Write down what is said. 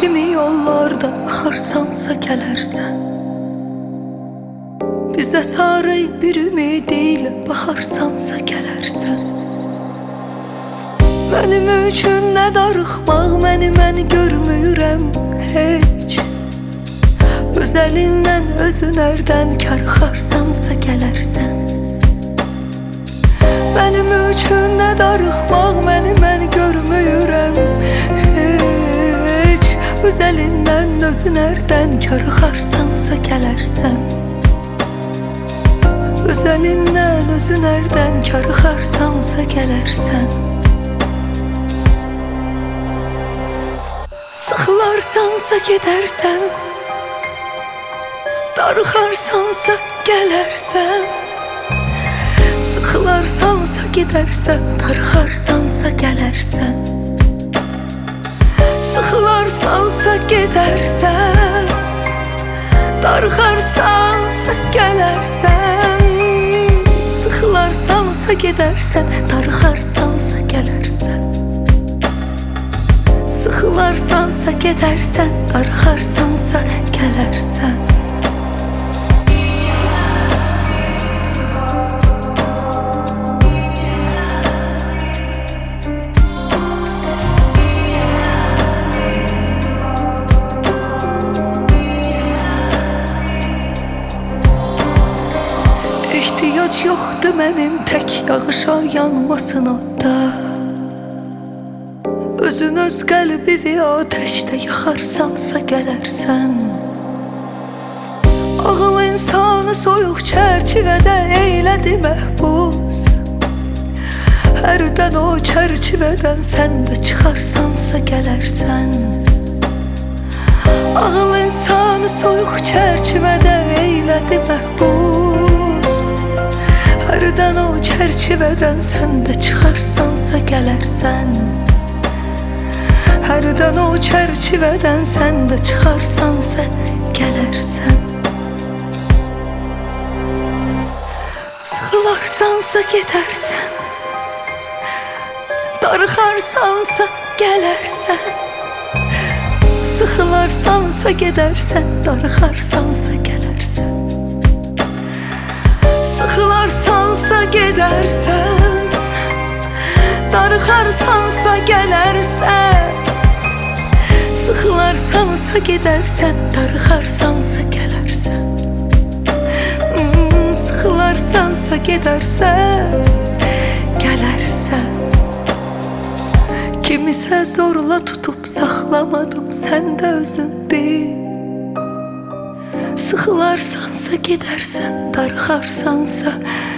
kimi yollarda axarsansa gələrsən. Bizə sarı bir ümidiyle baxarsansa gələrsən. Mənim üçün nə darıxmaq, mən görmürəm heç. Öz əlindən özünərdən karxarsansa gələrsən. Mənim üçün nə darıxmaq, mən görmürəm heç. Öz əlindən özünərdən karxarsansa gələrsən. Öz əlindən özünərdən karxarsansa gələrsən. Sıxılarsansa gedərsən, darıxarsansa gələrsən. Sıxılarsansa gedərsən, darıxarsansa gələrsən. Sıxılarsansa gedərsən, darıxarsansa gələrsən. Sıxılarsansa gedərsən, darıxarsansa gələrsən. Sıxılarsansa gedərsən, darıxarsansa gələrsən. Ehtiyac yoxdur mənim tək yağışa yanmasın odda. Özün öz qəlbi ateşdə yaxarsansa gələrsən. Ağıl insanı soyuq çərçivədə eylədi məhbus. Hərdən o çərçivədən sən də çıxarsansa gələrsən. Ağıl insanı soyuq çərçivədə eylədi məhbus. Hərdən o çərçivədən sən də çıxarsansa gələrsən. Hərdən o çərçivədən sən də çıxarsansa gələrsən. Sıxılarsansa gedərsən, darıxarsansa gələrsən. Sıxılarsansa gedərsən, darıxarsansa gələrsən. Sıxılarsansa gedərsən, darıxarsansa gələrsən. Sıxılarsansa gedərsən, darıxarsansa gələrsən. Sıxılarsansa gedərsən, gələrsən. Kimisə zorla tutub saxlamadım, sən də özün bil. Sıxılarsansa gedərsən, darıxarsansa